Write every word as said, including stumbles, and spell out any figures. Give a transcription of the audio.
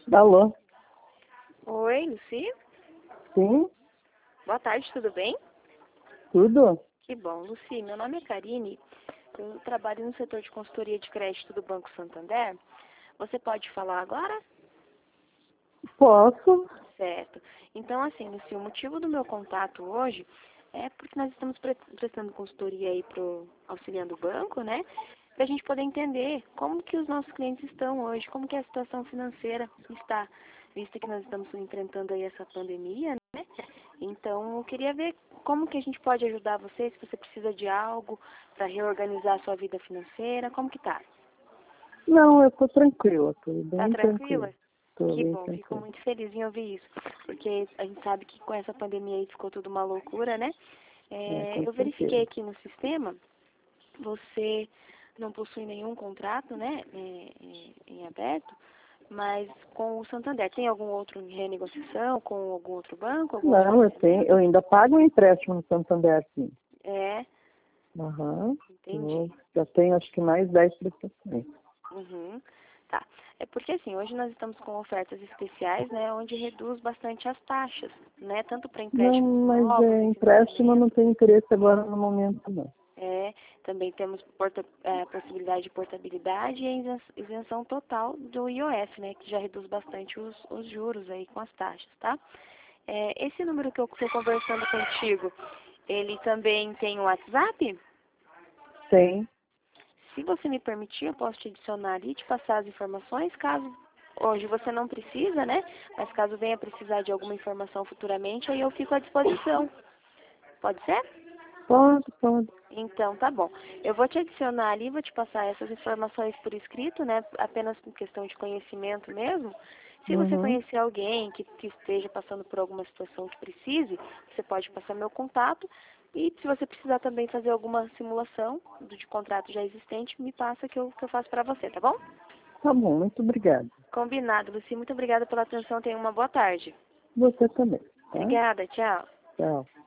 Alô? Oi, Luci? Sim? Boa tarde, tudo bem? Tudo? Que bom. Luci, meu nome é Karine. Eu trabalho no setor de consultoria de crédito do Banco Santander. Você pode falar agora? Posso? Certo. Então, assim, Luci, o motivo do meu contato hoje é porque nós estamos pre- prestando consultoria aí pro auxiliando o banco, né? Para a gente poder entender como que os nossos clientes estão hoje, como que a situação financeira está, visto que nós estamos enfrentando aí essa pandemia, né? Então, eu queria ver como que a gente pode ajudar você, se você precisa de algo para reorganizar a sua vida financeira, como que tá? Não, eu tô tranquila, tô Tá bem tranquila. tranquila? Tô Que bem bom, fico tranquila. muito feliz em ouvir isso, porque a gente sabe que com essa pandemia aí ficou tudo uma loucura, né? É, É, com eu verifiquei certeza. aqui no sistema, você não possui nenhum contrato, né, é, é, em aberto, mas com o Santander, tem algum outro em renegociação, com algum outro banco, algum outro Não, eu tenho, eu financiamento? ainda pago um empréstimo no Santander, sim. É, Aham. Eu entendi. já tenho acho que mais dez prestações. Uhum. Tá. É porque assim, hoje nós estamos com ofertas especiais, né, onde reduz bastante as taxas, né, tanto para Não, empréstimos mas novos é, e empréstimo eu não financiamento. tenho interesse agora no momento, não. É, também temos porta, é, possibilidade de portabilidade e a isen- isenção total do I O F, né, que já reduz bastante os, os juros aí com as taxas, tá? É, esse número que eu estou conversando contigo, ele também tem o WhatsApp? Tem. Se você me permitir, eu posso te adicionar ali e te passar as informações, caso hoje você não precisa, né? Mas caso venha precisar de alguma informação futuramente, aí eu fico à disposição. Pode ser? Pode, pode. Então, tá bom. Eu vou te adicionar ali, vou te passar essas informações por escrito, né? Apenas por questão de conhecimento mesmo. Se você Uhum. conhecer alguém que, que esteja passando por alguma situação que precise, você pode passar meu contato. E se você precisar também fazer alguma simulação do, de contrato já existente, me passa que eu, que eu faço pra você, tá bom? Tá bom, muito obrigada. Combinado, Luci. Muito obrigada pela atenção. Tenha uma boa tarde. Você também, tá? Obrigada. Tchau. Tchau.